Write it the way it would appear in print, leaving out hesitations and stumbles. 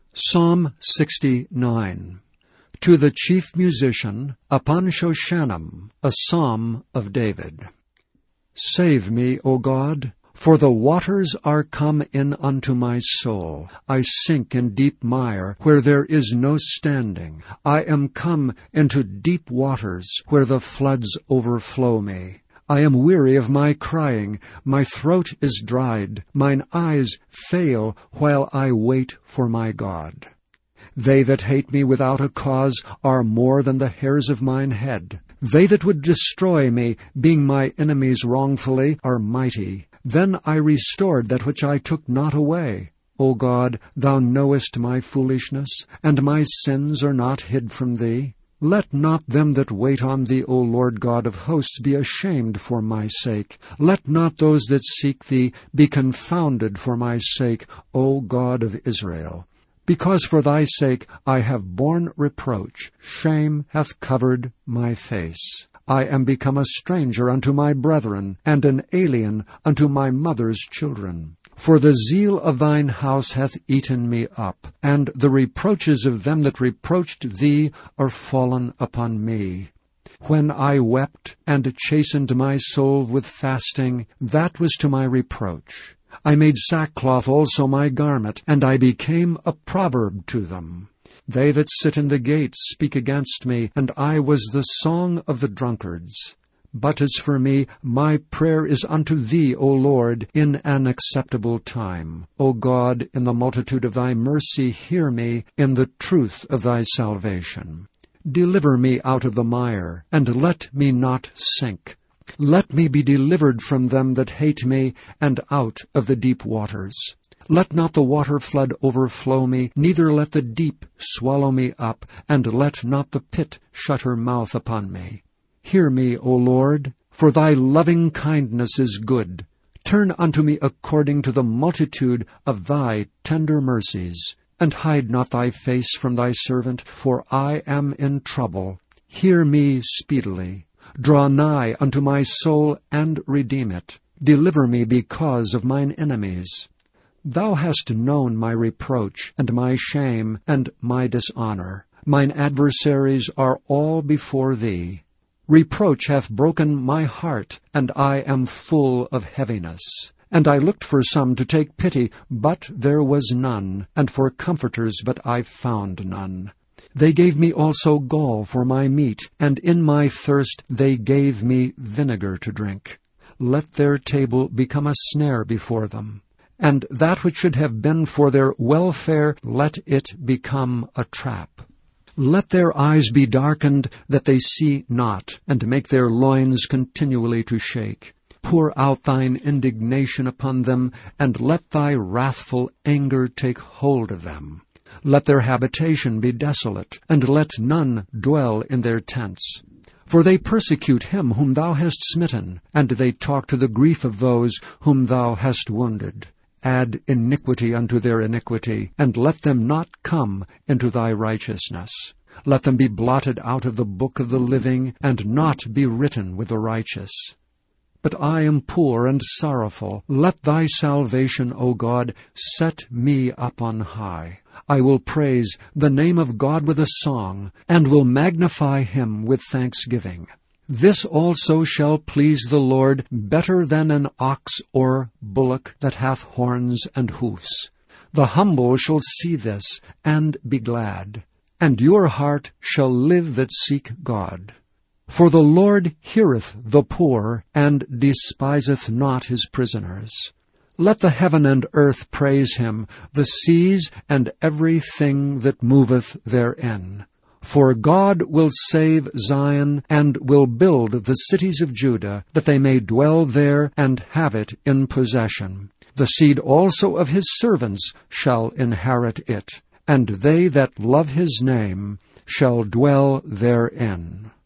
Psalm 69. To the chief musician, upon Shoshanim, a psalm of David. Save me, O God, for the waters are come in unto my soul. I sink in deep mire, where there is no standing. I am come into deep waters, where the floods overflow me. I am weary of my crying, my throat is dried, mine eyes fail while I wait for my God. They that hate me without a cause are more than the hairs of mine head. They that would destroy me, being my enemies wrongfully, are mighty. Then I restored that which I took not away. O God, thou knowest my foolishness, and my sins are not hid from thee. Let not them that wait on thee, O Lord God of hosts, be ashamed for my sake. Let not those that seek thee be confounded for my sake, O God of Israel. Because for thy sake I have borne reproach, shame hath covered my face. I am become a stranger unto my brethren, and an alien unto my mother's children. For the zeal of thine house hath eaten me up, and the reproaches of them that reproached thee are fallen upon me. When I wept and chastened my soul with fasting, that was to my reproach. I made sackcloth also my garment, and I became a proverb to them. They that sit in the gates speak against me, and I was the song of the drunkards. But as for me, my prayer is unto thee, O Lord, in an acceptable time. O God, in the multitude of thy mercy, hear me, in the truth of thy salvation. Deliver me out of the mire, and let me not sink. Let me be delivered from them that hate me, and out of the deep waters. Let not the water flood overflow me, neither let the deep swallow me up, and let not the pit shut her mouth upon me. Hear me, O Lord, for thy loving kindness is good. Turn unto me according to the multitude of thy tender mercies. And hide not thy face from thy servant, for I am in trouble. Hear me speedily. Draw nigh unto my soul, and redeem it. Deliver me because of mine enemies. Thou hast known my reproach, and my shame, and my dishonor. Mine adversaries are all before thee. Reproach hath broken my heart, and I am full of heaviness. And I looked for some to take pity, but there was none, and for comforters, but I found none. They gave me also gall for my meat, and in my thirst they gave me vinegar to drink. Let their table become a snare before them, and that which should have been for their welfare, let it become a trap. Let their eyes be darkened, that they see not, and make their loins continually to shake. Pour out thine indignation upon them, and let thy wrathful anger take hold of them. Let their habitation be desolate, and let none dwell in their tents. For they persecute him whom thou hast smitten, and they talk to the grief of those whom thou hast wounded. Add iniquity unto their iniquity, and let them not come into thy righteousness. Let them be blotted out of the book of the living, and not be written with the righteous. But I am poor and sorrowful. Let thy salvation, O God, set me up on high. I will praise the name of God with a song, and will magnify him with thanksgiving. This also shall please the Lord better than an ox or bullock that hath horns and hoofs. The humble shall see this, and be glad, and your heart shall live that seek God. For the Lord heareth the poor, and despiseth not his prisoners. Let the heaven and earth praise him, the seas and everything that moveth therein. For God will save Zion, and will build the cities of Judah, that they may dwell there and have it in possession. The seed also of his servants shall inherit it, and they that love his name shall dwell therein.